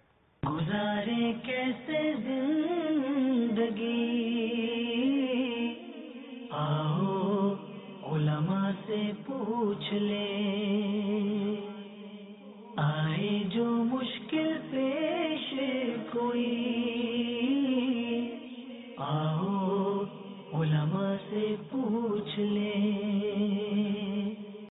گزارے کیسے زندگی، آؤ علماء سے پوچھ لیں، آئے جو مشکل پہ